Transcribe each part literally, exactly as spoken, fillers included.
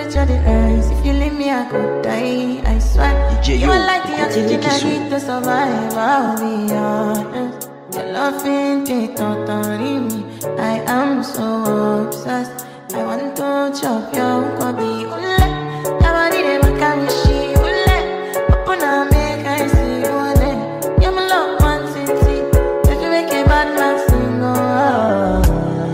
temperature the rise. If you leave me, I could die. I swear. You are like the oxygen I need to survive. I'll be honest. Your love ain't it, totally me. I am so obsessed. I want to chop your kobe. Ule, nobody never can wish you. Ule, open up, make I see you. Ule, you're my love one city. If you make a bad man sing, oh.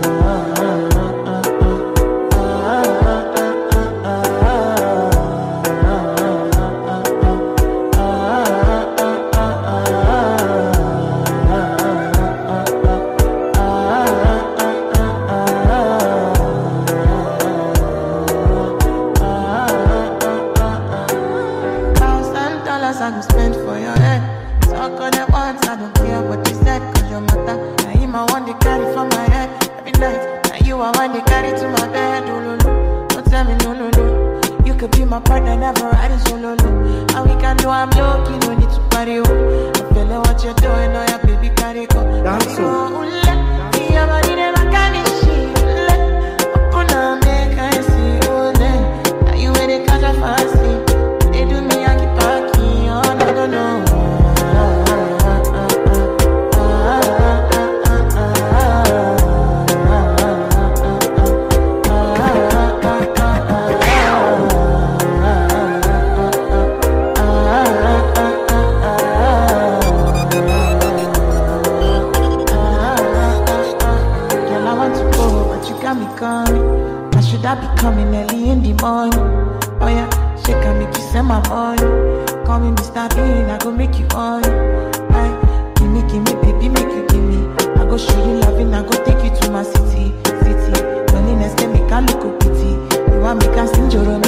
I go spend for your head. Talk on that once, I don't care what you said. Cause your matter, now him I want to carry from my head every night. Now you I want to carry to my bed. Oh, no, no. Don't tell me no, no, no. You could be my partner, never riding solo, no. And we can do I'm low, you don't need to party, oh. I feel like what you're doing, oh yeah, baby, carry go. Dance, oh. Your body never carry shit. Open up, make I see, oh, then. Now you ain't a catch a fancy. They do me, I keep back. No, no. Girl, I want to go, but you got me coming. I should I be coming early in the morning? Oh yeah, she can make you send my money. Call me Mister Bean, I go make you on. Aye, give me, give me, baby, make you give me. I go show you loving, I go take you to my city, city. Loneliness can make a look pity. You want me can sing your